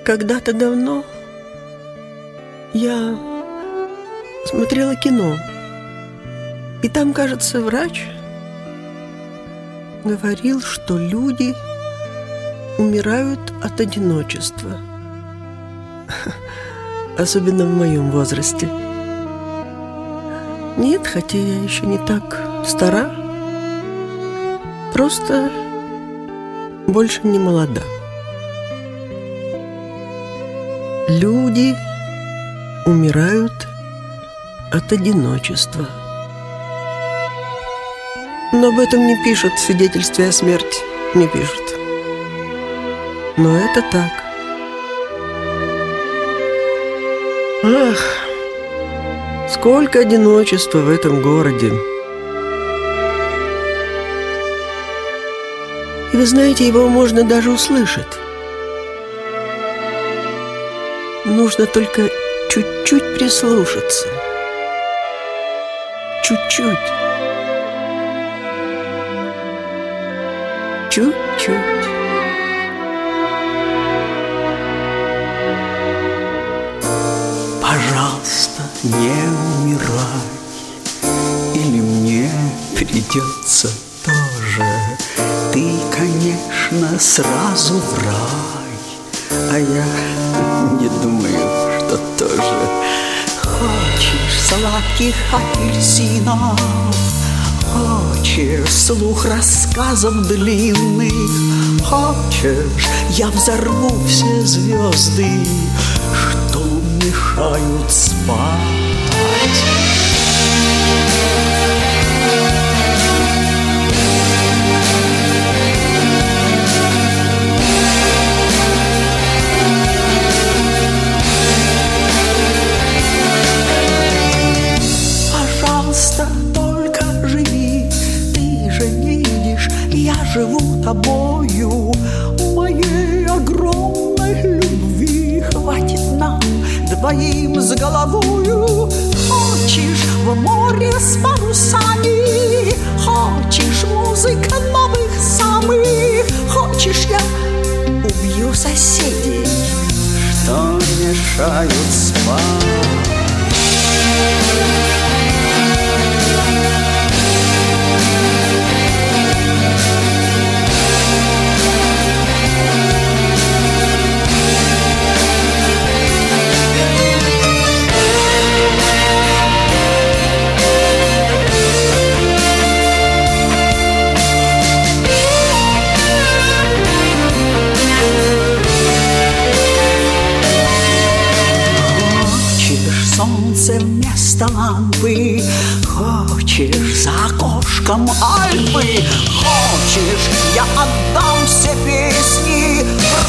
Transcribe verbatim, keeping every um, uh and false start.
Когда-то давно я смотрела кино, и там, кажется, врач говорил, что люди умирают от одиночества, особенно в моем возрасте. Нет, хотя я еще не так стара, просто больше не молода. Люди умирают от одиночества. Но об этом не пишут в свидетельстве о смерти, не пишут. Но это так. Ах, сколько одиночества в этом городе. И вы знаете, его можно даже услышать. Нужно только чуть-чуть прислушаться. Чуть-чуть. Чуть-чуть. Пожалуйста, не умирай, или мне придется тоже. Ты, конечно, сразу в рай, а я не думаю, что тоже. Хочешь сладких апельсинов, хочешь слух рассказов длинных, хочешь, я взорву все звезды, что мешают спать. Только живи, ты же видишь, я живу тобою. Моей огромной любви хватит нам двоим с головою. Хочешь в море с парусами, хочешь музыка новых самых, хочешь я убью соседей, что мешают спать. Солнце вместо лампы, хочешь за окошком Альпы, хочешь, я отдам все песни.